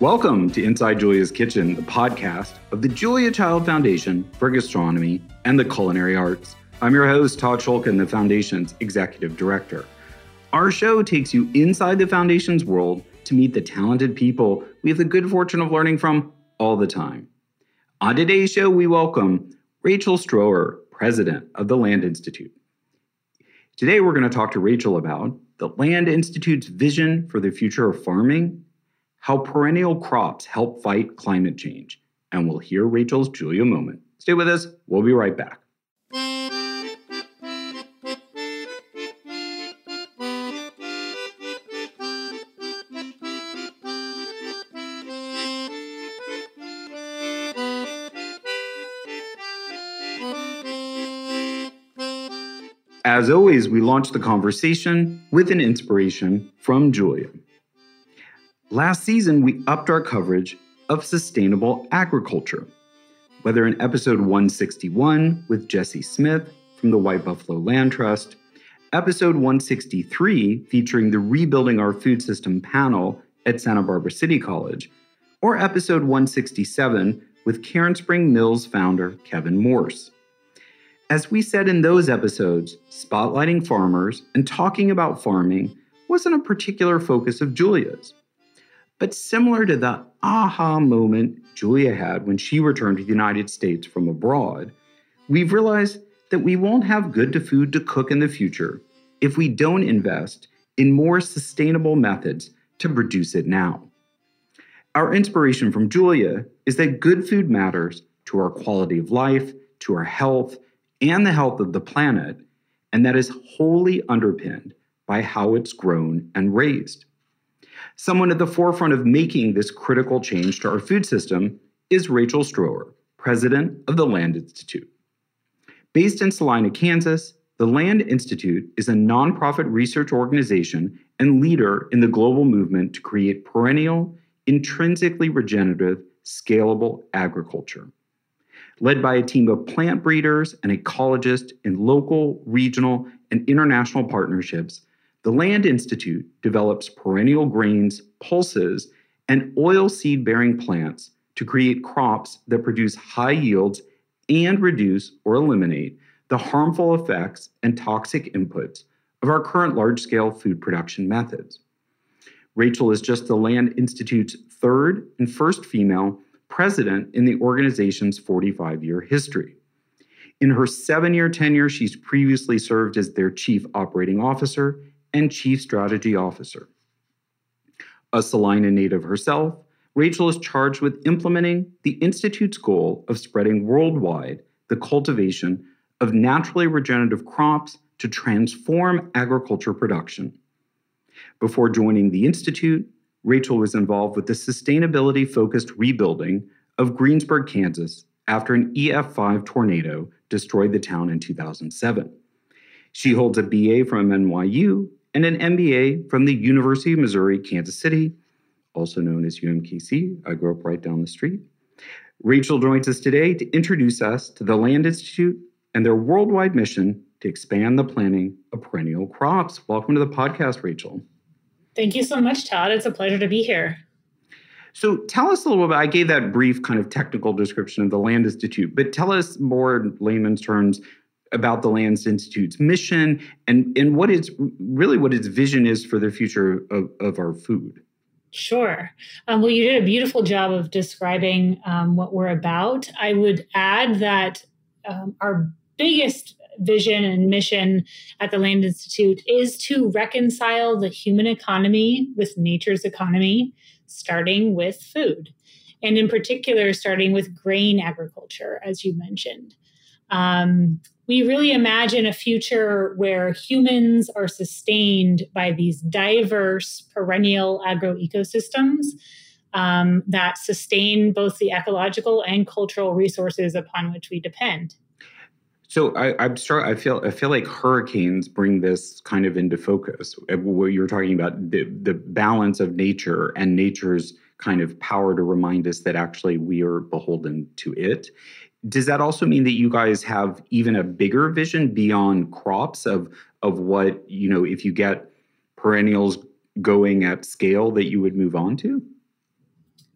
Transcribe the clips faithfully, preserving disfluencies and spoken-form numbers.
Welcome to Inside Julia's Kitchen, the podcast of the Julia Child Foundation for Gastronomy and the Culinary Arts. I'm your host, Todd Shulkin, the Foundation's Executive Director. Our show takes you inside the Foundation's world to meet the talented people we have the good fortune of learning from all the time. On today's show, we welcome Rachel Stroer, President of the Land Institute. Today, we're going to talk to Rachel about the Land Institute's vision for the future of farming, how perennial crops help fight climate change, and we'll hear Rachel's Julia moment. Stay with us. We'll be right back. As always, we launch the conversation with an inspiration from Julia. Last season, we upped our coverage of sustainable agriculture. Whether in episode one sixty-one with Jesse Smith from the White Buffalo Land Trust, episode one sixty-three featuring the Rebuilding Our Food System panel at Santa Barbara City College, or episode one sixty-seven with Cairn Spring Mills founder Kevin Morse. As we said in those episodes, spotlighting farmers and talking about farming wasn't a particular focus of Julia's. But similar to the aha moment Julia had when she returned to the United States from abroad, we've realized that we won't have good food to cook in the future if we don't invest in more sustainable methods to produce it now. Our inspiration from Julia is that good food matters to our quality of life, to our health, and the health of the planet, and that is wholly underpinned by how it's grown and raised. Someone at the forefront of making this critical change to our food system is Rachel Stroer, President of the Land Institute. Based in Salina, Kansas, the Land Institute is a nonprofit research organization and leader in the global movement to create perennial, intrinsically regenerative, scalable agriculture. Led by a team of plant breeders and ecologists in local, regional, and international partnerships, the Land Institute develops perennial grains, pulses, and oil seed-bearing plants to create crops that produce high yields and reduce or eliminate the harmful effects and toxic inputs of our current large-scale food production methods. Rachel is just the Land Institute's third and first female president in the organization's forty-five-year history. In her seven-year tenure, she's previously served as their chief operating officer and chief strategy officer. A Salina native herself, Rachel is charged with implementing the Institute's goal of spreading worldwide the cultivation of naturally regenerative crops to transform agriculture production. Before joining the Institute, Rachel was involved with the sustainability-focused rebuilding of Greensburg, Kansas, after an E F five tornado destroyed the town in two thousand seven. She holds a B A from N Y U and an M B A from the University of Missouri, Kansas City, also known as U M K C. I grew up right down the street. Rachel joins us today to introduce us to the Land Institute and their worldwide mission to expand the planting of perennial crops. Welcome to the podcast, Rachel. Thank you so much, Todd. It's a pleasure to be here. So tell us a little bit, I gave that brief kind of technical description of the Land Institute, but tell us more in layman's terms about the Land Institute's mission and, and what is really what its vision is for the future of, of our food. Sure. Um, well, you did a beautiful job of describing um, what we're about. I would add that um, our biggest vision and mission at the Land Institute is to reconcile the human economy with nature's economy, starting with food, and in particular, starting with grain agriculture, as you mentioned. Um, we really imagine a future where humans are sustained by these diverse perennial agroecosystems um, that sustain both the ecological and cultural resources upon which we depend. So I, I'm start. I feel. I feel like hurricanes bring this kind of into focus. What you're talking about, the the balance of nature and nature's kind of power to remind us that actually we are beholden to it. Does that also mean that you guys have even a bigger vision beyond crops of of what, you know, if you get perennials going at scale that you would move on to?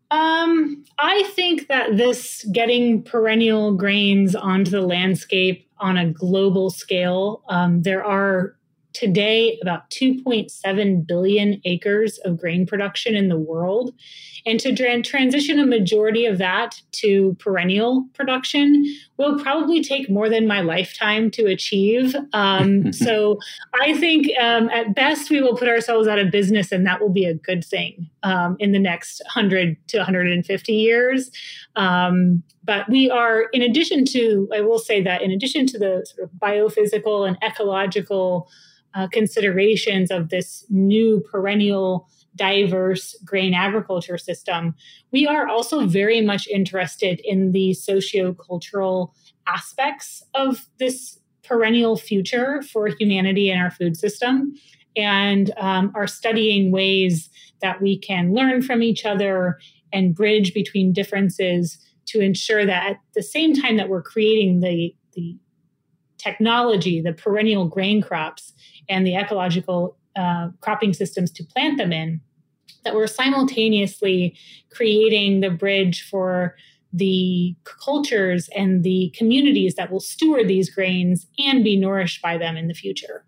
Um, I think that this getting perennial grains onto the landscape on a global scale, um, there are today about two point seven billion acres of grain production in the world. And to tra- transition a majority of that to perennial production will probably take more than my lifetime to achieve. Um, so I think um, at best we will put ourselves out of business, and that will be a good thing um, in the next one hundred to one hundred fifty years. Um, but we are, in addition to, I will say that in addition to the sort of biophysical and ecological uh, considerations of this new perennial diverse grain agriculture system, we are also very much interested in the sociocultural aspects of this perennial future for humanity and our food system, and um, are studying ways that we can learn from each other and bridge between differences to ensure that at the same time that we're creating the, the technology, the perennial grain crops, and the ecological uh, cropping systems to plant them in, that we're simultaneously creating the bridge for the cultures and the communities that will steward these grains and be nourished by them in the future.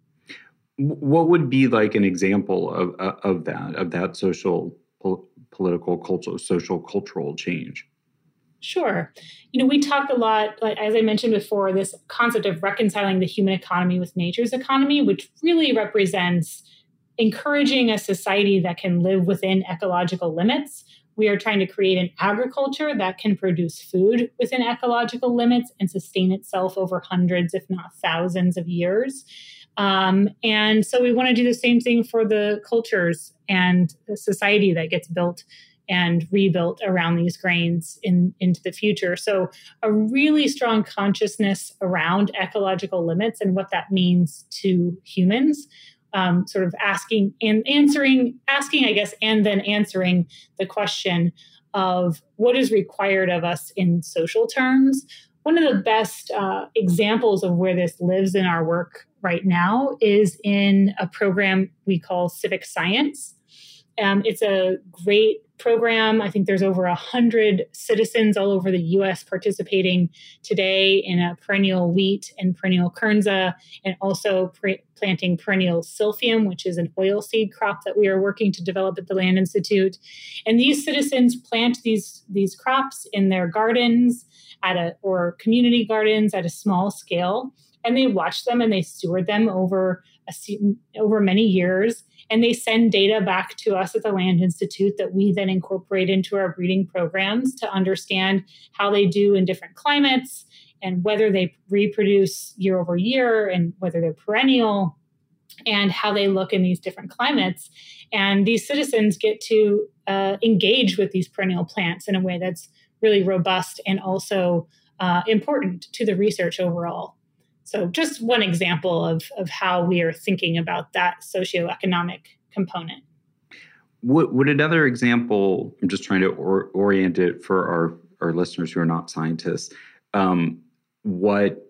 What would be like an example of of that, of that social, pol- political, cultural, social, cultural change? Sure. You know, we talk a lot, like, as I mentioned before, this concept of reconciling the human economy with nature's economy, which really represents encouraging a society that can live within ecological limits. We are trying to create an agriculture that can produce food within ecological limits and sustain itself over hundreds, if not thousands of years. Um, and so we want to do the same thing for the cultures and the society that gets built and rebuilt around these grains in, into the future. So a really strong consciousness around ecological limits and what that means to humans. Um, sort of asking and answering, asking, I guess, and then answering the question of what is required of us in social terms. One of the best uh, examples of where this lives in our work right now is in a program we call Civic Science. Um, it's a great program. I think there's over one hundred citizens all over the U S participating today in a perennial wheat and perennial kernza, and also pre- planting perennial silphium, which is an oilseed crop that we are working to develop at the Land Institute. And these citizens plant these, these crops in their gardens at a or community gardens at a small scale, and they watch them and they steward them over a, over many years. And they send data back to us at the Land Institute that we then incorporate into our breeding programs to understand how they do in different climates and whether they reproduce year over year and whether they're perennial and how they look in these different climates. And these citizens get to uh, engage with these perennial plants in a way that's really robust and also uh, important to the research overall. So just one example of, of how we are thinking about that socioeconomic component. Would, would another example, I'm just trying to or, orient it for our, our listeners who are not scientists, um, what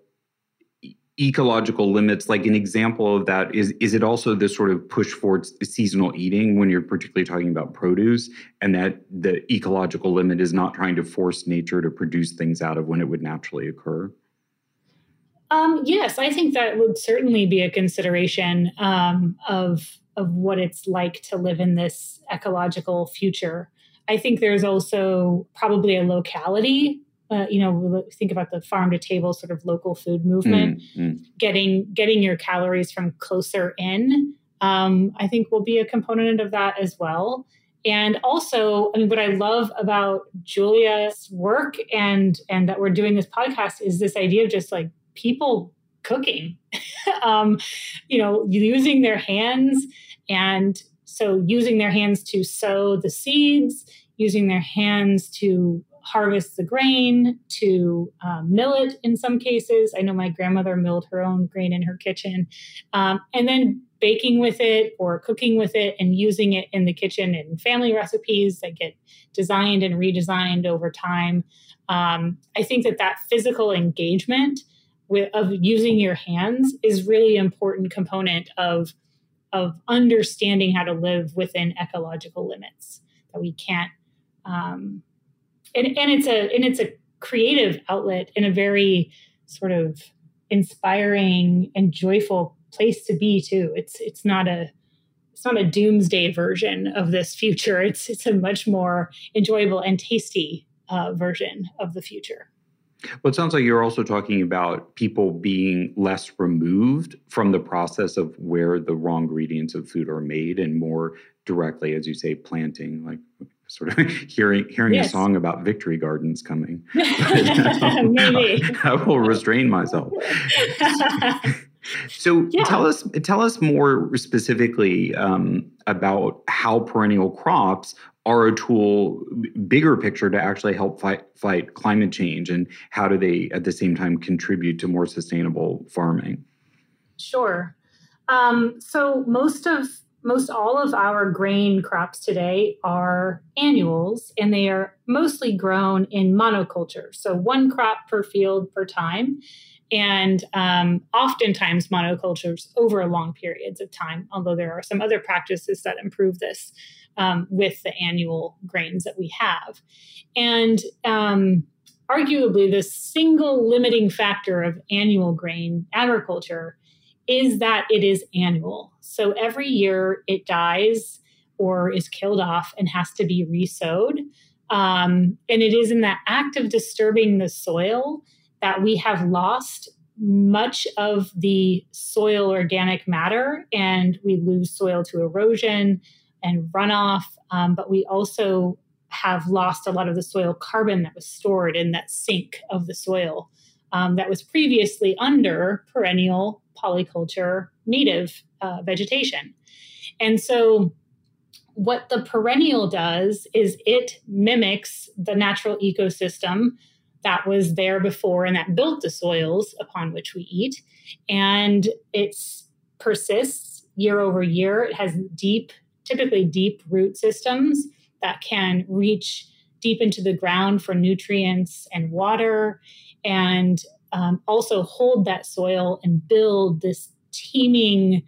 ecological limits, like an example of that, is, is it also this sort of push towards seasonal eating when you're particularly talking about produce, and that the ecological limit is not trying to force nature to produce things out of when it would naturally occur? Um, yes, I think that would certainly be a consideration um, of of what it's like to live in this ecological future. I think there's also probably a locality. Uh, you know, think about the farm to table sort of local food movement. Mm-hmm. Getting getting your calories from closer in, um, I think, will be a component of that as well. And also, I mean, what I love about Julia's work and and that we're doing this podcast is this idea of just like people cooking, um, you know, using their hands. And so using their hands to sow the seeds, using their hands to harvest the grain, to um, mill it in some cases. I know my grandmother milled her own grain in her kitchen. Um, and then baking with it or cooking with it and using it in the kitchen in family recipes that get designed and redesigned over time. Um, I think that that physical engagement with, of using your hands is really important component of, of understanding how to live within ecological limits, that we can't um, and, and it's a and it's a creative outlet in a very sort of inspiring and joyful place to be too. It's it's not a it's not a doomsday version of this future. It's it's a much more enjoyable and tasty uh, version of the future. Well, it sounds like you're also talking about people being less removed from the process of where the raw ingredients of food are made and more directly, as you say, planting, like sort of hearing hearing yes. a song about victory gardens coming. Maybe. I will restrain myself. So yeah. tell us tell us more specifically um, about how perennial crops are a tool, bigger picture, to actually help fight fight climate change, and how do they at the same time contribute to more sustainable farming? Sure. Um, so most of most all of our grain crops today are annuals, and they are mostly grown in monoculture. So one crop per field per time. And um, oftentimes monocultures over long periods of time, although there are some other practices that improve this um, with the annual grains that we have. And um, arguably the single limiting factor of annual grain agriculture is that it is annual. So every year it dies or is killed off and has to be resowed. Um, and it is in that act of disturbing the soil that we have lost much of the soil organic matter, and we lose soil to erosion and runoff. Um, but we also have lost a lot of the soil carbon that was stored in that sink of the soil um, that was previously under perennial polyculture native uh, vegetation. And so what the perennial does is it mimics the natural ecosystem that was there before and that built the soils upon which we eat. And it persists year over year. It has deep, typically deep root systems that can reach deep into the ground for nutrients and water, and um, also hold that soil and build this teeming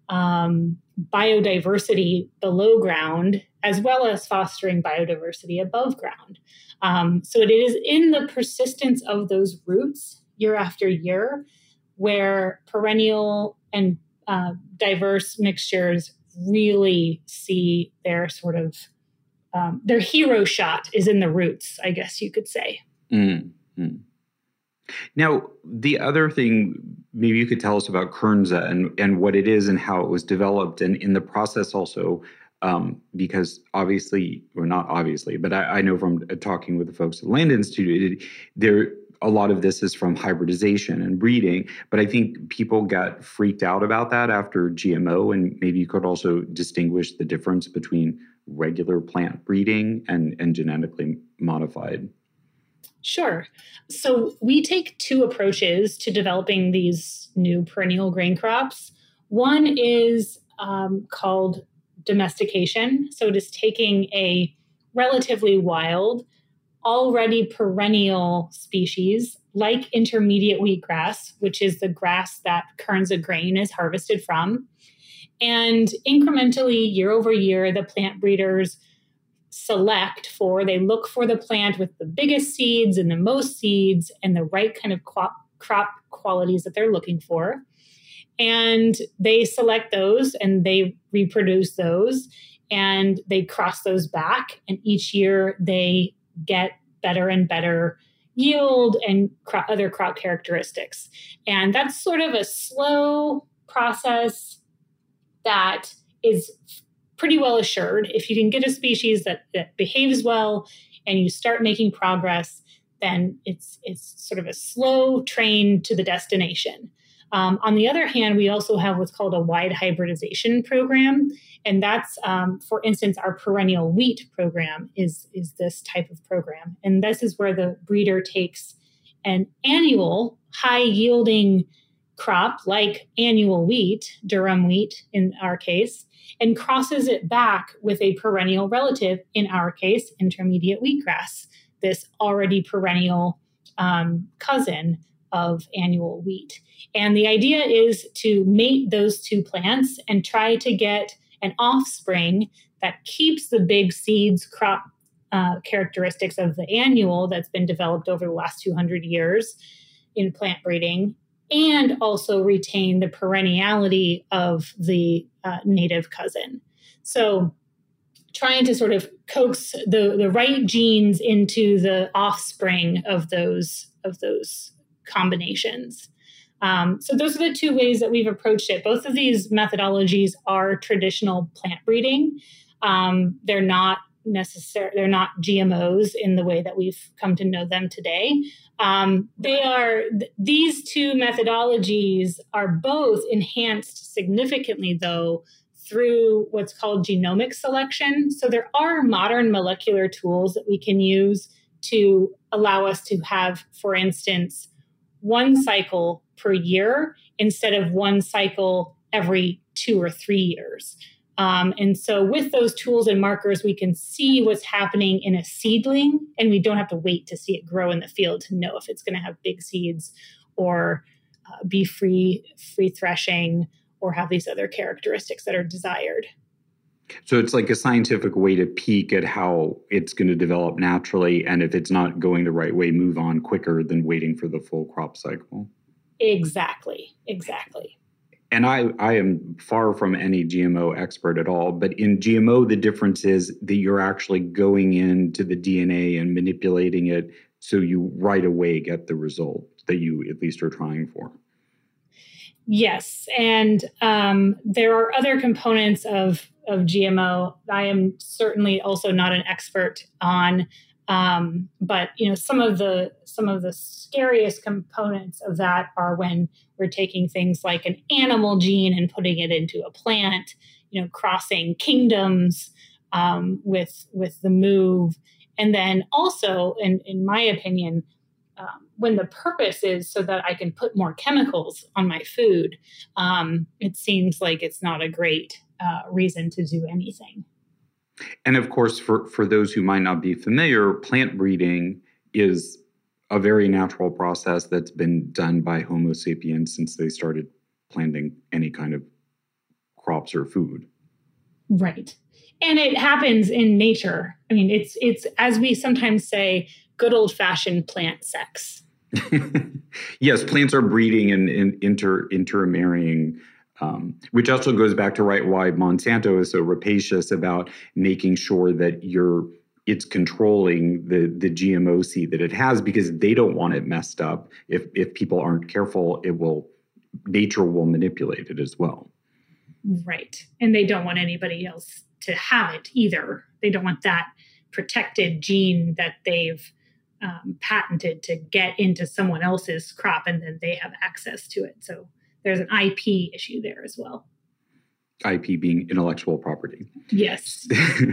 um, biodiversity below ground, as well as fostering biodiversity above ground. Um, so it is in the persistence of those roots year after year where perennial and uh, diverse mixtures really see their sort of, um, their hero shot is in the roots, I guess you could say. Mm-hmm. Now, the other thing, maybe you could tell us about Kernza and, and what it is and how it was developed, and in the process also, Um, because obviously, or not obviously, but I, I know from talking with the folks at the Land Institute, it, there a lot of this is from hybridization and breeding. But I think people got freaked out about that after G M O, and maybe you could also distinguish the difference between regular plant breeding and, and genetically modified. Sure. So we take two approaches to developing these new perennial grain crops. One is um, called domestication. So it is taking a relatively wild, already perennial species like intermediate wheatgrass, which is the grass that Kernza grain is harvested from. And incrementally, year over year, the plant breeders select for, they look for the plant with the biggest seeds and the most seeds and the right kind of crop, crop qualities that they're looking for. And they select those and they reproduce those and they cross those back. And each year they get better and better yield and cro- other crop characteristics. And that's sort of a slow process that is pretty well assured. If you can get a species that, that behaves well and you start making progress, then it's it's sort of a slow train to the destination. Um, on the other hand, we also have what's called a wide hybridization program. And that's, um, for instance, our perennial wheat program is, is this type of program. And this is where the breeder takes an annual high-yielding crop like annual wheat, durum wheat in our case, and crosses it back with a perennial relative, in our case, intermediate wheatgrass, this already perennial um, cousin of annual wheat. And the idea is to mate those two plants and try to get an offspring that keeps the big seeds crop uh, characteristics of the annual that's been developed over the last two hundred years in plant breeding, and also retain the perenniality of the uh, native cousin. So trying to sort of coax the, the right genes into the offspring of those of those combinations. Um, so those are the two ways that we've approached it. Both of these methodologies are traditional plant breeding. Um, they're not necessary. They're not G M Os in the way that we've come to know them today. Um, they are th- these two methodologies are both enhanced significantly, though, through what's called genomic selection. So there are modern molecular tools that we can use to allow us to have, for instance, one cycle per year instead of one cycle every two or three years. Um, and so with those tools and markers, we can see what's happening in a seedling, and we don't have to wait to see it grow in the field to know if it's going to have big seeds or uh, be free, free threshing or have these other characteristics that are desired. So it's like a scientific way to peek at how it's going to develop naturally. And if it's not going the right way, move on quicker than waiting for the full crop cycle. Exactly. Exactly. And I, I am far from any G M O expert at all. But in G M O, the difference is that you're actually going into the D N A and manipulating it so you right away get the result that you at least are trying for. Yes. And um, there are other components of, of G M O I am certainly also not an expert on, um, but you know, some of the some of the scariest components of that are when we're taking things like an animal gene and putting it into a plant, you know, crossing kingdoms um, with with the move. And then also, in, in my opinion, Um, when the purpose is so that I can put more chemicals on my food, um, it seems like it's not a great uh, reason to do anything. And of course, for, for those who might not be familiar, plant breeding is a very natural process that's been done by Homo sapiens since they started planting any kind of crops or food. Right. And it happens in nature. I mean, it's it's as we sometimes say, good old-fashioned plant sex. Yes, plants are breeding and, and inter intermarrying, um, which also goes back to right why Monsanto is so rapacious about making sure that you're it's controlling the the G M O seed that it has, because they don't want it messed up. If if people aren't careful, it will nature will manipulate it as well. Right. And they don't want anybody else to have it either. They don't want that protected gene that they've Um, patented to get into someone else's crop, and then they have access to it. So there's an I P issue there as well. I P being intellectual property. Yes.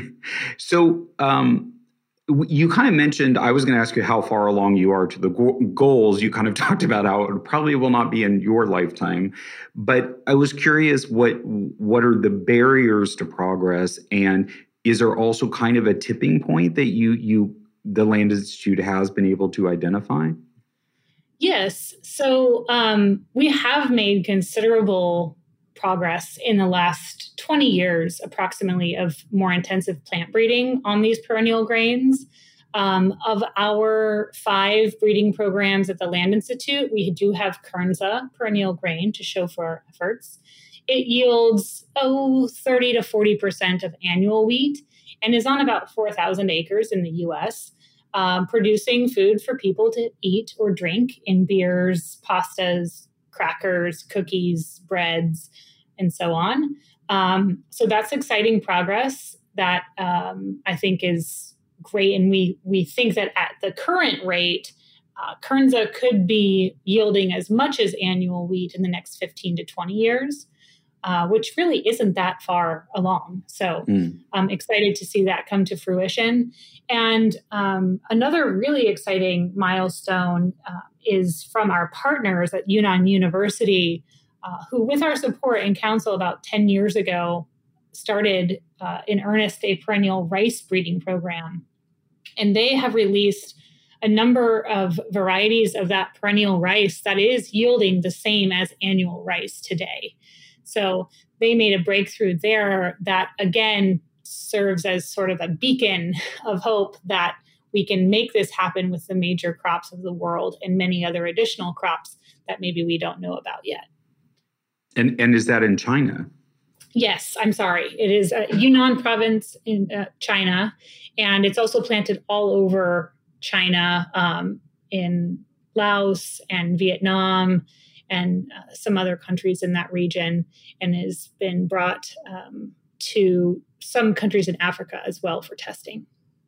So um, you kind of mentioned, I was going to ask you how far along you are to the go- goals. You kind of talked about how it probably will not be in your lifetime. But I was curious, what what are the barriers to progress? And is there also kind of a tipping point that you you the Land Institute has been able to identify? Yes. So um, we have made considerable progress in the last twenty years, approximately, of more intensive plant breeding on these perennial grains. Um, of our five breeding programs at the Land Institute, we do have Kernza perennial grain to show for our efforts. It yields, oh, thirty to forty percent of annual wheat and is on about four thousand acres in the U S, um, producing food for people to eat or drink in beers, pastas, crackers, cookies, breads, and so on. Um, so that's exciting progress that um, I think is great. And we we think that at the current rate, uh, Kernza could be yielding as much as annual wheat in the next fifteen to twenty years. Uh, which really isn't that far along. So mm. I'm excited to see that come to fruition. And um, another really exciting milestone uh, is from our partners at Yunnan University, uh, who with our support and counsel about ten years ago, started uh, in earnest a perennial rice breeding program. And they have released a number of varieties of that perennial rice that is yielding the same as annual rice today. So they made a breakthrough there that, again, serves as sort of a beacon of hope that we can make this happen with the major crops of the world and many other additional crops that maybe we don't know about yet. And and is that in China? Yes, I'm sorry. It is a Yunnan province in uh, China, and it's also planted all over China, um, in Laos and Vietnam and uh, some other countries in that region, and has been brought um, to some countries in Africa as well for testing.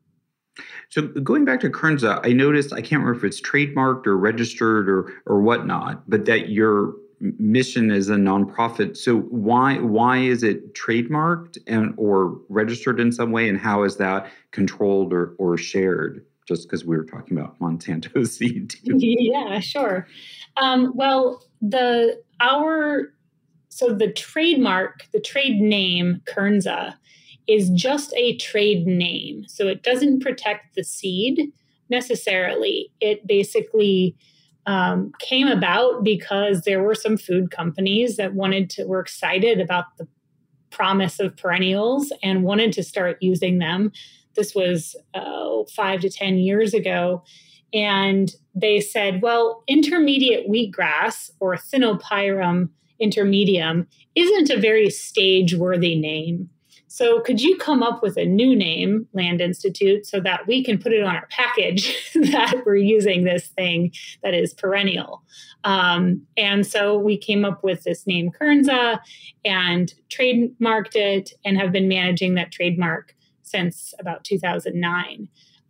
So going back to Kernza, I noticed, I can't remember if it's trademarked or registered or or whatnot, but that your mission is a nonprofit. So why why is it trademarked and or registered in some way, and how is that controlled or, or shared? Just because we were talking about Monsanto seed too. Yeah, sure. Um, well, the our so the trademark, the trade name Kernza is just a trade name. So it doesn't protect the seed necessarily. It basically um, came about because there were some food companies that wanted to, were excited about the promise of perennials and wanted to start using them. This was uh, five to ten years ago. And they said, well, intermediate wheatgrass, or Thinopyrum intermedium, isn't a very stage-worthy name. So could you come up with a new name, Land Institute, so that we can put it on our package that we're using this thing that is perennial? Um, and so we came up with this name Kernza and trademarked it and have been managing that trademark since about two thousand nine.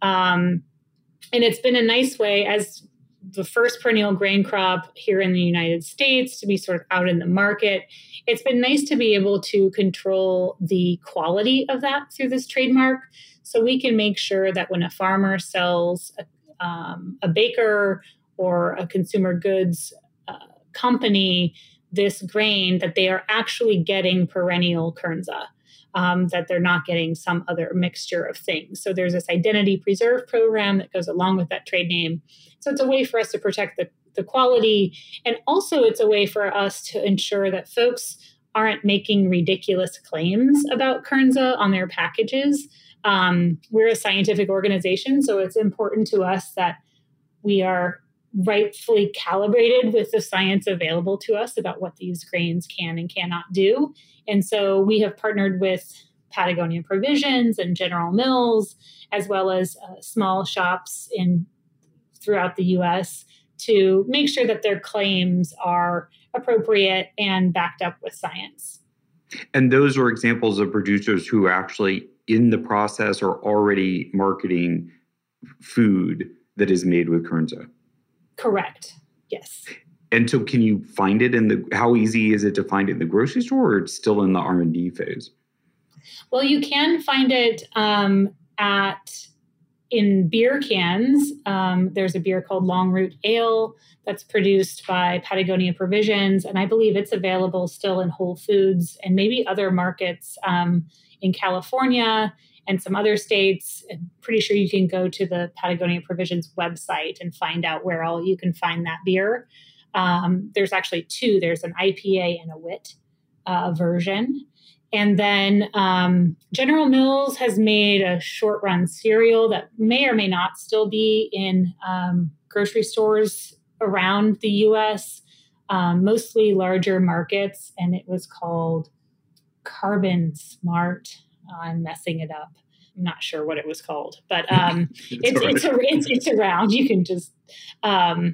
Um, and it's been a nice way, as the first perennial grain crop here in the United States, to be sort of out in the market. It's been nice to be able to control the quality of that through this trademark. So we can make sure that when a farmer sells a, um, a baker or a consumer goods uh, company this grain, that they are actually getting perennial Kernza, um, that they're not getting some other mixture of things. So there's this identity preserve program that goes along with that trade name. So it's a way for us to protect the, the quality. And also it's a way for us to ensure that folks aren't making ridiculous claims about Kernza on their packages. Um, we're a scientific organization, so it's important to us that we are rightfully calibrated with the science available to us about what these grains can and cannot do. And so we have partnered with Patagonia Provisions and General Mills, as well as uh, small shops in throughout the U S, to make sure that their claims are appropriate and backed up with science. And those are examples of producers who are actually in the process or already marketing food that is made with Kernza. Correct. Yes. And so can you find it in the, how easy is it to find it in the grocery store, or it's still in the R and D phase? Well, you can find it um, at in beer cans. Um, there's a beer called Long Root Ale that's produced by Patagonia Provisions, and I believe it's available still in Whole Foods and maybe other markets um, in California and some other states. I'm pretty sure you can go to the Patagonia Provisions website and find out where all you can find that beer. Um, there's actually two. There's an I P A and a wit uh, version. And then um, General Mills has made a short run cereal that may or may not still be in um, grocery stores around the U S, um, mostly larger markets. And it was called Carbon Smart. I'm messing it up. I'm not sure what it was called, but um, it's, it's, a, it's, it's around. You can just um,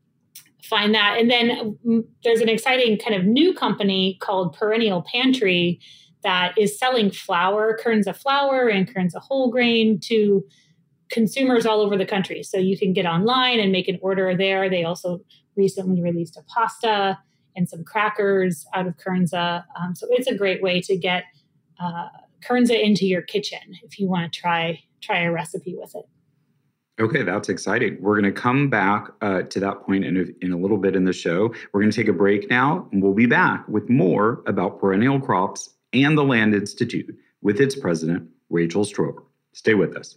find that. And then um, there's an exciting kind of new company called Perennial Pantry that is selling flour, Kernza flour and Kernza whole grain to consumers all over the country. So you can get online and make an order there. They also recently released a pasta and some crackers out of Kernza. Um, so it's a great way to get uh, Kernza into your kitchen if you want to try try a recipe with it. Okay, that's exciting. We're going to come back uh, to that point in a, in a little bit in the show. We're going to take a break now, and we'll be back with more about perennial crops and the Land Institute with its president, Rachel Strover. Stay with us.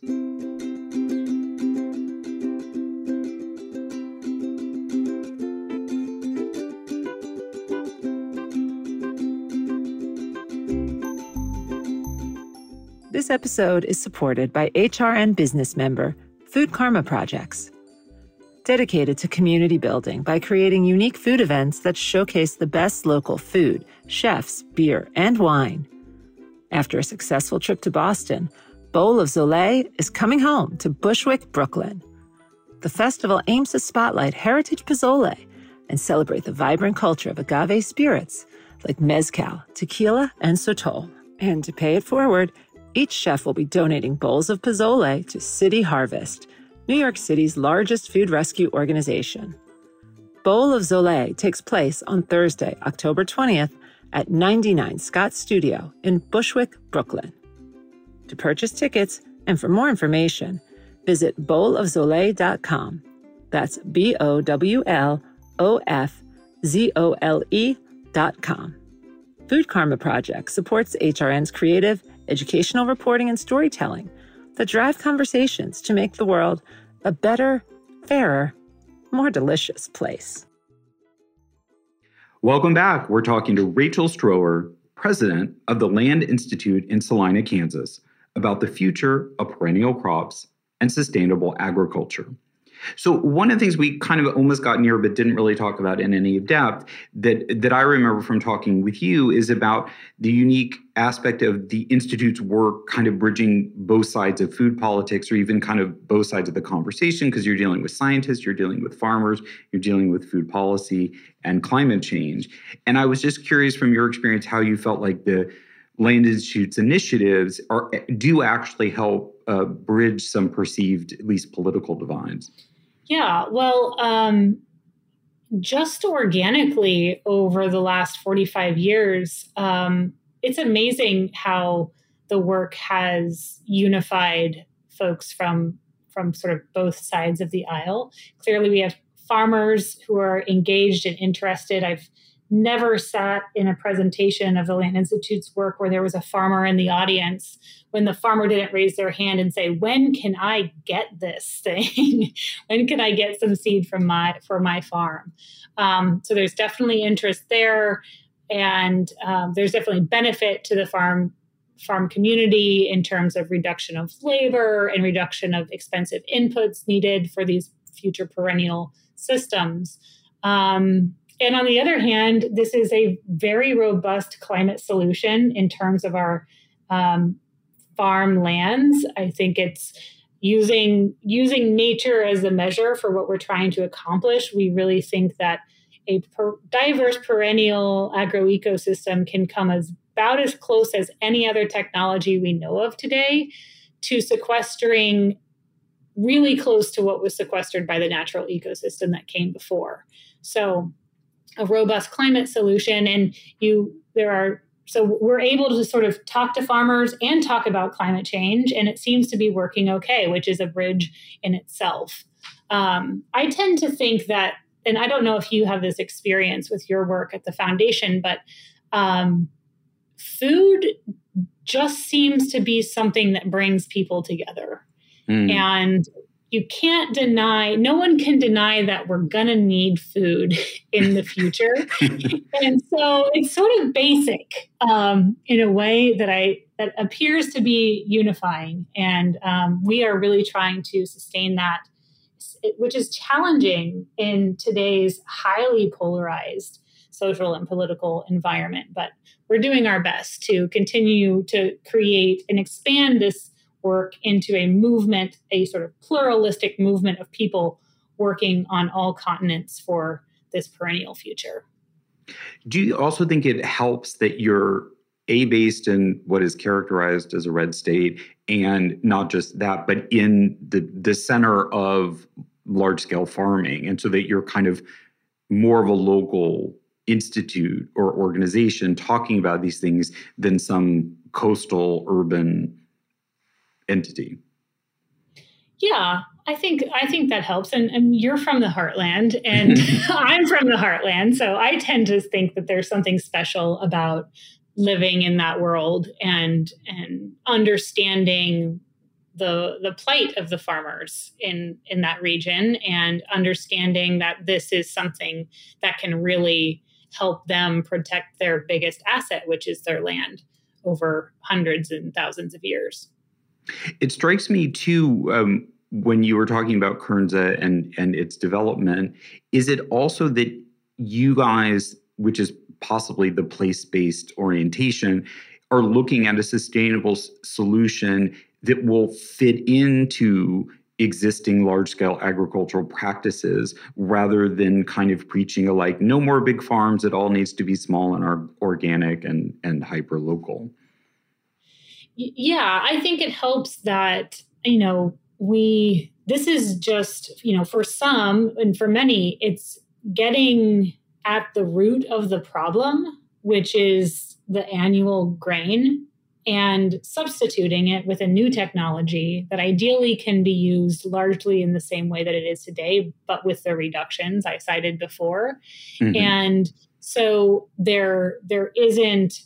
This episode is supported by H R N business member Food Karma Projects, dedicated to community building by creating unique food events that showcase the best local food, chefs, beer, and wine. After a successful trip to Boston, Bowl of Zolé is coming home to Bushwick, Brooklyn. The festival aims to spotlight heritage pozole and celebrate the vibrant culture of agave spirits like mezcal, tequila, and sotol. And to pay it forward, each chef will be donating bowls of pozole to City Harvest, New York City's largest food rescue organization. Bowl of Zolé takes place on Thursday, October twentieth at ninety-nine Scott Studio in Bushwick, Brooklyn. To purchase tickets and for more information, visit bowl of zole dot com. That's B O W L O F Z O L E dot com. Food Karma Project supports H R N's creative, educational reporting and storytelling that drive conversations to make the world a better, fairer, more delicious place. Welcome back. We're talking to Rachel Stroher, president of the Land Institute in Salina, Kansas, about the future of perennial crops and sustainable agriculture. So one of the things we kind of almost got near but didn't really talk about in any depth that, that I remember from talking with you is about the unique aspect of the Institute's work kind of bridging both sides of food politics, or even kind of both sides of the conversation, because you're dealing with scientists, you're dealing with farmers, you're dealing with food policy and climate change. And I was just curious from your experience how you felt like the Land Institute's initiatives are do actually help uh, bridge some perceived, at least political divides. Yeah, well, um, just organically over the last forty-five years, um, it's amazing how the work has unified folks from, from sort of both sides of the aisle. Clearly, we have farmers who are engaged and interested. I've never sat in a presentation of the Land Institute's work where there was a farmer in the audience when the farmer didn't raise their hand and say, when can I get this thing? When can I get some seed from my for my farm? Um, so there's definitely interest there. And um, there's definitely benefit to the farm farm community in terms of reduction of labor and reduction of expensive inputs needed for these future perennial systems. Um, And on the other hand, this is a very robust climate solution in terms of our um, farm lands. I think it's using using nature as a measure for what we're trying to accomplish. We really think that a per- diverse perennial agroecosystem can come as about as close as any other technology we know of today to sequestering really close to what was sequestered by the natural ecosystem that came before. So a robust climate solution. And you, there are, so we're able to sort of talk to farmers and talk about climate change. And it seems to be working okay, which is a bridge in itself. Um, I tend to think that, and I don't know if you have this experience with your work at the foundation, but um, food just seems to be something that brings people together. Mm. And you can't deny, no one can deny that we're going to need food in the future. And so it's sort of basic um, in a way that I that appears to be unifying. And um, we are really trying to sustain that, which is challenging in today's highly polarized social and political environment. But we're doing our best to continue to create and expand this work into a movement, a sort of pluralistic movement of people working on all continents for this perennial future. Do you also think it helps that you're A, based in what is characterized as a red state, and not just that, but in the, the center of large-scale farming, and so that you're kind of more of a local institute or organization talking about these things than some coastal urban entity? Yeah, I think I think that helps. And, and you're from the heartland, and I'm from the heartland. So I tend to think that there's something special about living in that world and and understanding the the plight of the farmers in, in that region, and understanding that this is something that can really help them protect their biggest asset, which is their land, over hundreds and thousands of years. It strikes me too, um, when you were talking about Kernza and, and its development, is it also that you guys, which is possibly the place-based orientation, are looking at a sustainable s- solution that will fit into existing large-scale agricultural practices rather than kind of preaching a like, no more big farms, it all needs to be small and are organic and, and hyper-local? Yeah, I think it helps that, you know, we, this is just, you know, for some and for many, it's getting at the root of the problem, which is the annual grain, and substituting it with a new technology that ideally can be used largely in the same way that it is today, but with the reductions I cited before. Mm-hmm. And so there, there isn't,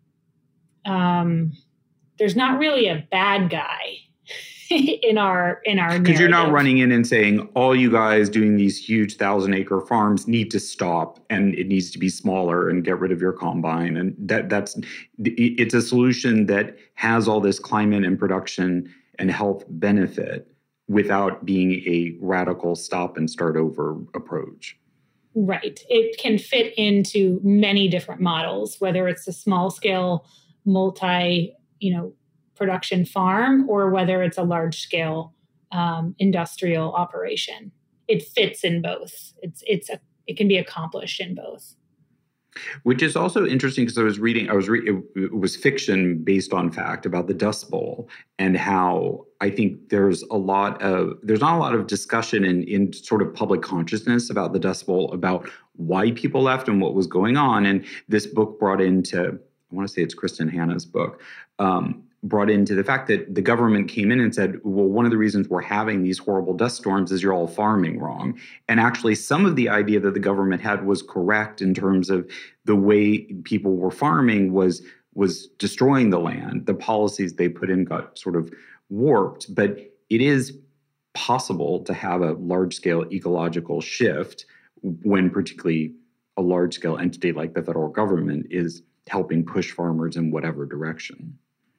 um, there's not really a bad guy in our in our because you're not running in and saying all you guys doing these huge thousand acre farms need to stop and it needs to be smaller and get rid of your combine, and that that's it's a solution that has all this climate and production and health benefit without being a radical stop and start over approach. Right. It can fit into many different models, whether it's a small scale multi you know, production farm or whether it's a large scale um, industrial operation. It fits in both. It's it's a, it can be accomplished in both. Which is also interesting because I was reading, I was re- it, it was fiction based on fact about the Dust Bowl and how I think there's a lot of there's not a lot of discussion in in sort of public consciousness about the Dust Bowl, about why people left and what was going on. And this book brought into, I want to say it's Kristen Hanna's book, um, brought into the fact that the government came in and said, well, one of the reasons we're having these horrible dust storms is you're all farming wrong. And actually, some of the idea that the government had was correct in terms of the way people were farming was, was destroying the land. The policies they put in got sort of warped, but it is possible to have a large-scale ecological shift when particularly a large-scale entity like the federal government is helping push farmers in whatever direction.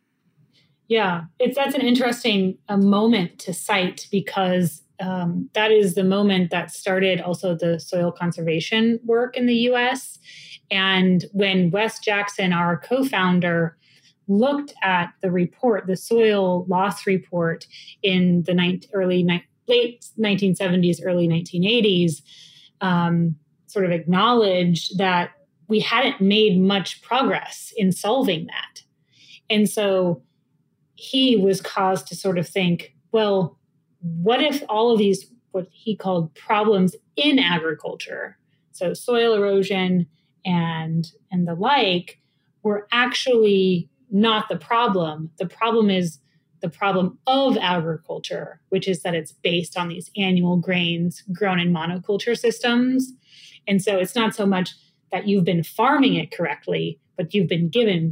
Yeah, it's that's an interesting uh, moment to cite because um, that is the moment that started also the soil conservation work in the U S. And when Wes Jackson, our co-founder, looked at the report, the soil loss report in the ni- early ni- late nineteen seventies, early nineteen eighties, um, sort of acknowledged that we hadn't made much progress in solving that. And so he was caused to sort of think, well, what if all of these, what he called problems in agriculture, so soil erosion and, and the like, were actually not the problem. The problem is the problem of agriculture, which is that it's based on these annual grains grown in monoculture systems. And so it's not so much that you've been farming it correctly, but you've been given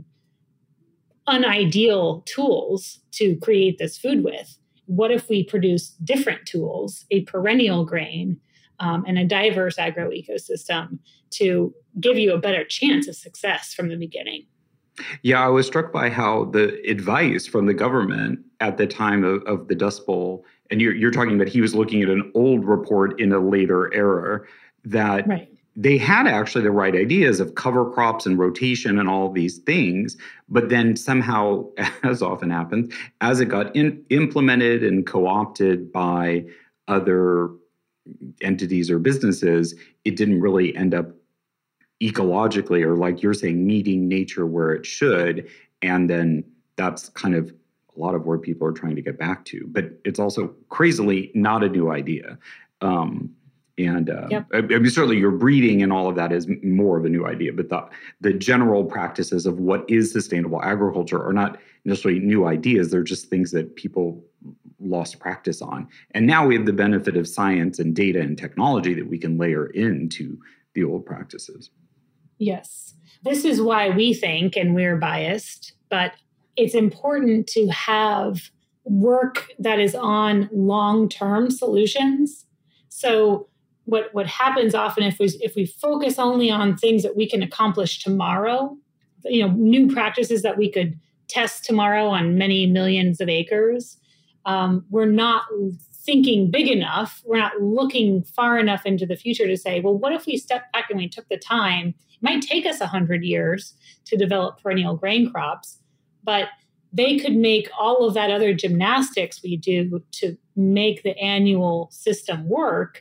unideal tools to create this food with. What if we produce different tools, a perennial grain, um, and a diverse agroecosystem to give you a better chance of success from the beginning? Yeah, I was struck by how the advice from the government at the time of, of the Dust Bowl, and you're, you're talking about he was looking at an old report in a later era, that right. They had actually the right ideas of cover crops and rotation and all these things, but then somehow, as often happens, as it got in, implemented and co-opted by other entities or businesses, it didn't really end up ecologically, or like you're saying, meeting nature where it should. And then that's kind of a lot of where people are trying to get back to. But it's also crazily not a new idea. Um, And uh, yep. I, I mean, certainly your breeding and all of that is more of a new idea, but the, the general practices of what is sustainable agriculture are not necessarily new ideas. They're just things that people lost practice on. And now we have the benefit of science and data and technology that we can layer into the old practices. Yes. This is why we think, and we're biased, but it's important to have work that is on long-term solutions. So What what happens often if we if we focus only on things that we can accomplish tomorrow, you know, new practices that we could test tomorrow on many millions of acres. Um, we're not thinking big enough. We're not looking far enough into the future to say, well, what if we step back and we took the time? It might take us one hundred years to develop perennial grain crops, but they could make all of that other gymnastics we do to make the annual system work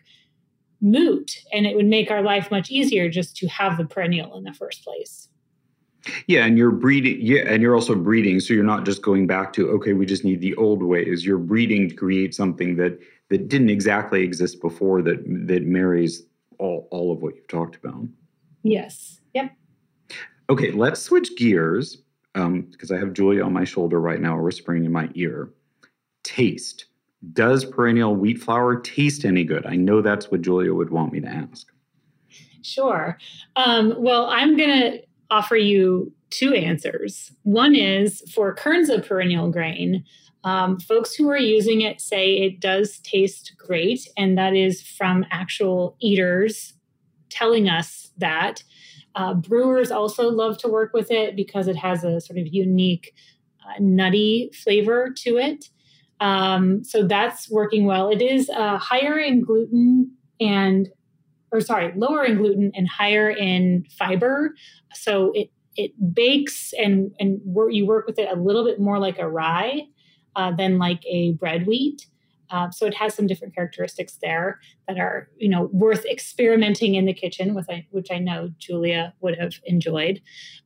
moot. And it would make our life much easier just to have the perennial in the first place. Yeah, and you're breeding, yeah, and you're also breeding, so you're not just going back to, okay, we just need the old ways. You're breeding to create something that that didn't exactly exist before, that that marries all, all of what you've talked about. Yes. Yep. Okay, let's switch gears, um, because I have Julia on my shoulder right now, whispering in my ear. Taste. Does perennial wheat flour taste any good? I know that's what Julia would want me to ask. Sure. Um, well, I'm going to offer you two answers. One is for Kernza perennial grain. Um, folks who are using it say it does taste great, and that is from actual eaters telling us that. Uh, brewers also love to work with it because it has a sort of unique uh, nutty flavor to it. Um, so that's working well. It is uh, higher in gluten and or sorry, lower in gluten and higher in fiber. So it it bakes and and work, you work with it a little bit more like a rye uh, than like a bread wheat. Uh, so it has some different characteristics there that are, you know, worth experimenting in the kitchen with, which I know Julia would have enjoyed.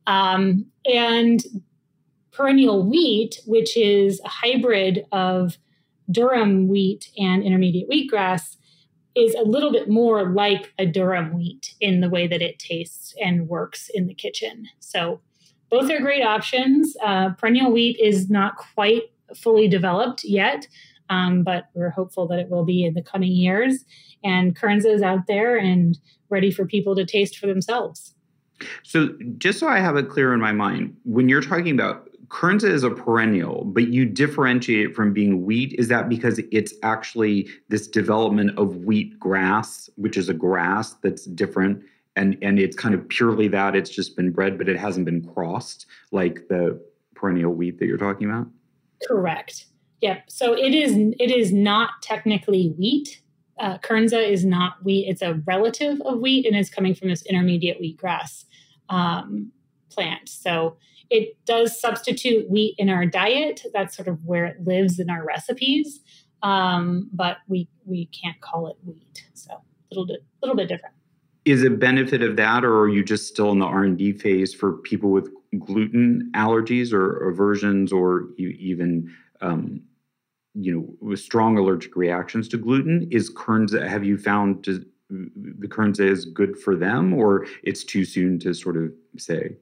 Um, and perennial wheat, which is a hybrid of durum wheat and intermediate wheatgrass, is a little bit more like a durum wheat in the way that it tastes and works in the kitchen. So both are great options. Uh, perennial wheat is not quite fully developed yet, um, but we're hopeful that it will be in the coming years. And Kernza is out there and ready for people to taste for themselves. So just so I have it clear in my mind, when you're talking about Kernza is a perennial, but you differentiate it from being wheat. Is that because it's actually this development of wheat grass, which is a grass that's different, and, and it's kind of purely that it's just been bred, but it hasn't been crossed like the perennial wheat that you're talking about? Correct. Yep. So it is it is not technically wheat. Uh, Kernza is not wheat. It's a relative of wheat, and it's coming from this intermediate wheatgrass um, plant. So it does substitute wheat in our diet. That's sort of where it lives in our recipes, um, but we we can't call it wheat. So a little bit, little bit different. Is it benefit of that, or are you just still in the R and D phase for people with gluten allergies or aversions, or even um, you know, with strong allergic reactions to gluten? Is Kernza, have you found to, the Kernza is good for them, or it's too soon to sort of say?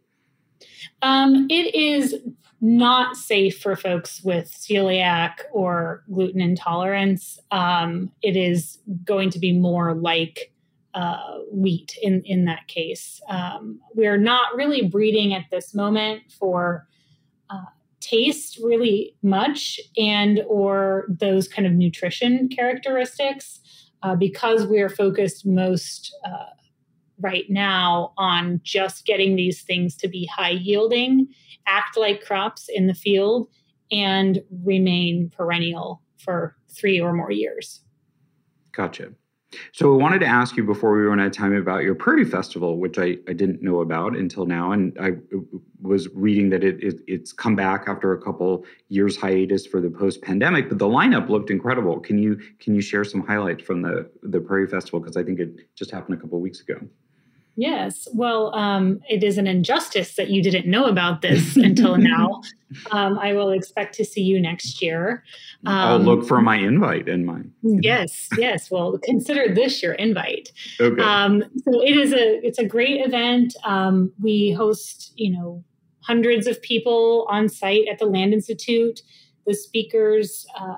Um, it is not safe for folks with celiac or gluten intolerance. Um, it is going to be more like uh, wheat in, in that case. Um, we're not really breeding at this moment for uh, taste really much and or those kind of nutrition characteristics uh, because we're focused most uh, right now on just getting these things to be high yielding, act like crops in the field, and remain perennial for three or more years. Gotcha. So I wanted to ask you before we run out of time about your Prairie Festival, which I, I didn't know about until now. And I was reading that it, it it's come back after a couple years hiatus for the post-pandemic, but the lineup looked incredible. Can you can you share some highlights from the, the Prairie Festival? Because I think it just happened a couple of weeks ago. Yes. Well, um, it is an injustice that you didn't know about this until now. Um, I will expect to see you next year. Um, I'll look for my invite and my. Yes. Yes. Well, consider this your invite. Okay. Um, so it is a it's a great event. Um, we host, you know, hundreds of people on site at the Land Institute. The speakers uh,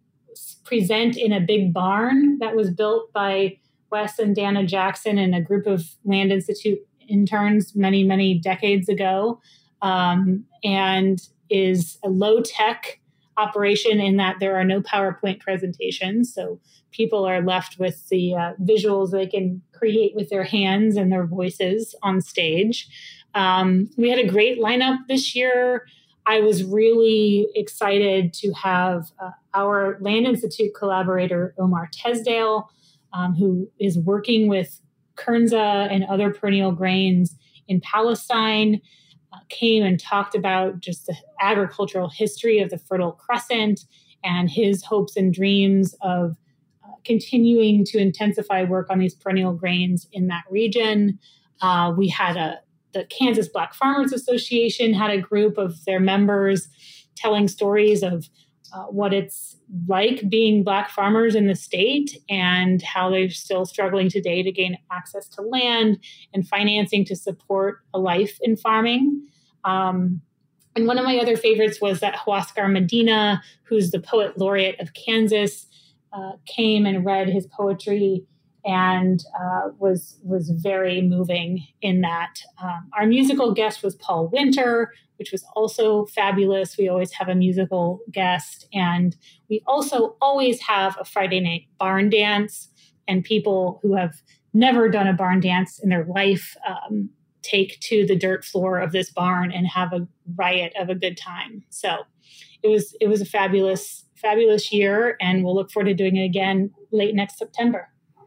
present in a big barn that was built by Wes and Dana Jackson and a group of Land Institute interns many, many decades ago, um, and is a low-tech operation in that there are no PowerPoint presentations. So people are left with the uh, visuals they can create with their hands and their voices on stage. Um, we had a great lineup this year. I was really excited to have uh, our Land Institute collaborator, Omar Tesdale, um, who is working with Kernza and other perennial grains in Palestine, uh, came and talked about just the agricultural history of the Fertile Crescent and his hopes and dreams of uh, continuing to intensify work on these perennial grains in that region. Uh, we had a the Kansas Black Farmers Association had a group of their members telling stories of uh, what it's like being Black farmers in the state and how they're still struggling today to gain access to land and financing to support a life in farming. Um, and one of my other favorites was that Huascar Medina, who's the poet laureate of Kansas, uh, came and read his poetry and uh, was was very moving in that. Um, our musical guest was Paul Winter, which was also fabulous. We always have a musical guest. And we also always have a Friday night barn dance, and people who have never done a barn dance in their life um, take to the dirt floor of this barn and have a riot of a good time. So it was it was a fabulous, fabulous year, and we'll look forward to doing it again late next September.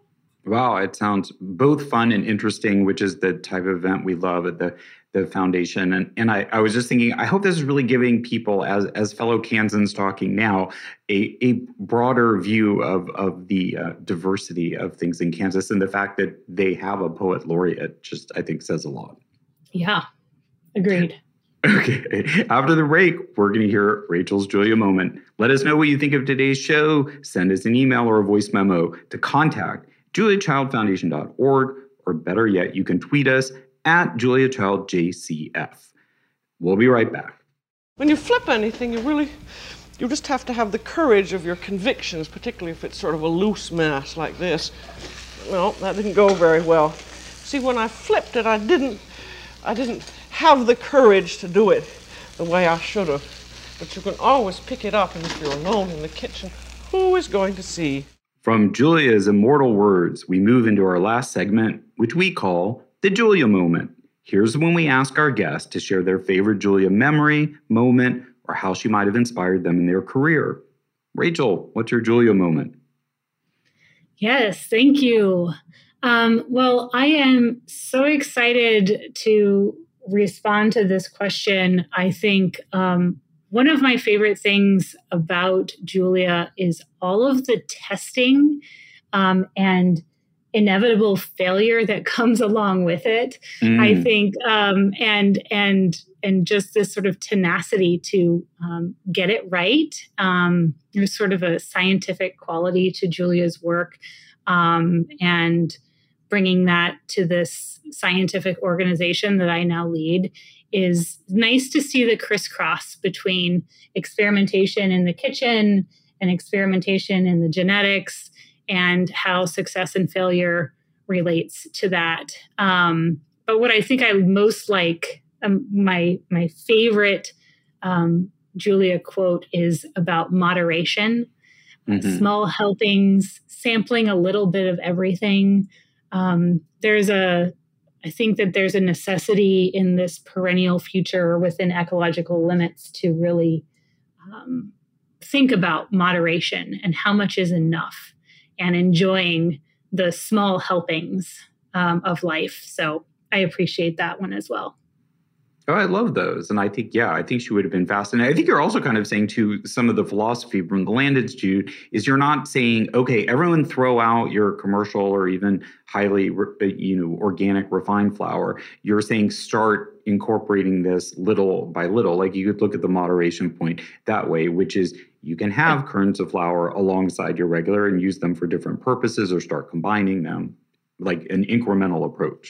Wow, it sounds both fun and interesting, which is the type of event we love at the, the foundation. And and I, I was just thinking, I hope this is really giving people, as as fellow Kansans talking now, a, a broader view of, of the uh, diversity of things in Kansas. And the fact that they have a poet laureate just, I think, says a lot. Yeah, agreed. Okay. After the break, we're going to hear Rachel's Julia moment. Let us know what you think of today's show. Send us an email or a voice memo to contact julia child foundation dot org, or better yet, you can tweet us at julia child j c f. We'll be right back. When you flip anything, you really, you just have to have the courage of your convictions, particularly if it's sort of a loose mass like this. Well, that didn't go very well. See, when I flipped it, I didn't, I didn't have the courage to do it the way I should have. But you can always pick it up, and if you're alone in the kitchen, who is going to see? From Julia's immortal words, we move into our last segment, which we call the Julia Moment. Here's when we ask our guests to share their favorite Julia memory, moment, or how she might have inspired them in their career. Rachel, what's your Julia moment? Yes, thank you. Um, well, I am so excited to respond to this question. I think um, one of my favorite things about Julia is all of the testing um, and inevitable failure that comes along with it. Mm. I think, um, and and and just this sort of tenacity to um, get it right. Um, there's sort of a scientific quality to Julia's work, um, and bringing that to this scientific organization that I now lead is nice to see the crisscross between experimentation in the kitchen and experimentation in the genetics and how success and failure relates to that. Um, but what I think I most like, um, my my favorite um, Julia quote is about moderation, mm-hmm. small helpings, sampling a little bit of everything. Um, there's a I think that there's a necessity in this perennial future within ecological limits to really um, think about moderation and how much is enough and enjoying the small helpings um, of life. So I appreciate that one as well. Oh, I love those. And I think, yeah, I think she would have been fascinating. I think you're also kind of saying too, some of the philosophy from the Land Institute is you're not saying, okay, everyone throw out your commercial or even highly, you know, organic refined flour. You're saying start incorporating this little by little. Like you could look at the moderation point that way, which is you can have kernels of flour alongside your regular and use them for different purposes or start combining them, like an incremental approach.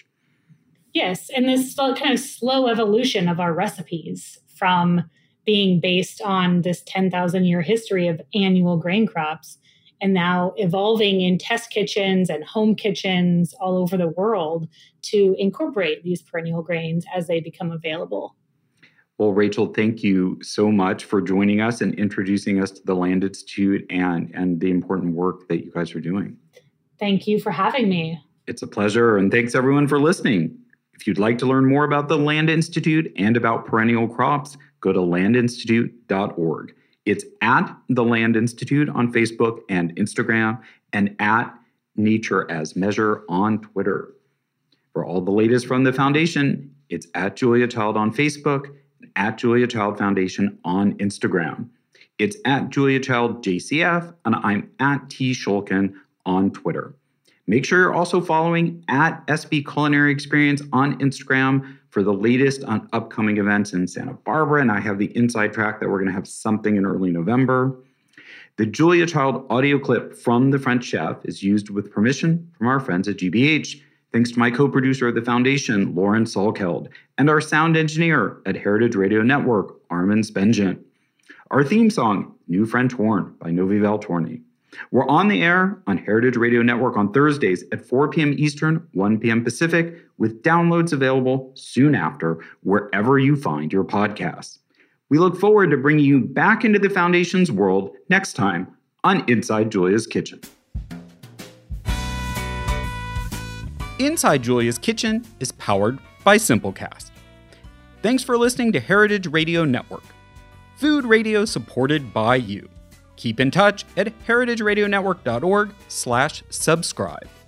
Yes, and this kind of slow evolution of our recipes from being based on this ten thousand year history of annual grain crops and now evolving in test kitchens and home kitchens all over the world to incorporate these perennial grains as they become available. Well, Rachel, thank you so much for joining us and introducing us to the Land Institute and, and the important work that you guys are doing. Thank you for having me. It's a pleasure, and thanks everyone for listening. If you'd like to learn more about the Land Institute and about perennial crops, go to land institute dot org. It's at the Land Institute on Facebook and Instagram, and at Nature as Measure on Twitter. For all the latest from the foundation, it's at Julia Child on Facebook and at Julia Child Foundation on Instagram. It's at Julia Child J C F, and I'm at T Shulkin on Twitter. Make sure you're also following at S B Culinary Experience on Instagram for the latest on upcoming events in Santa Barbara, and I have the inside track that we're going to have something in early November. The Julia Child audio clip from The French Chef is used with permission from our friends at G B H, thanks to my co-producer of the foundation, Lauren Salkeld, and our sound engineer at Heritage Radio Network, Armin Spengen. Our theme song, New French Horn by Novi Valtorni. We're on the air on Heritage Radio Network on Thursdays at four p.m. Eastern, one p.m. Pacific, with downloads available soon after wherever you find your podcasts. We look forward to bringing you back into the Foundation's world next time on Inside Julia's Kitchen. Inside Julia's Kitchen is powered by Simplecast. Thanks for listening to Heritage Radio Network, food radio supported by you. Keep in touch at heritageradionetwork dot org slash subscribe.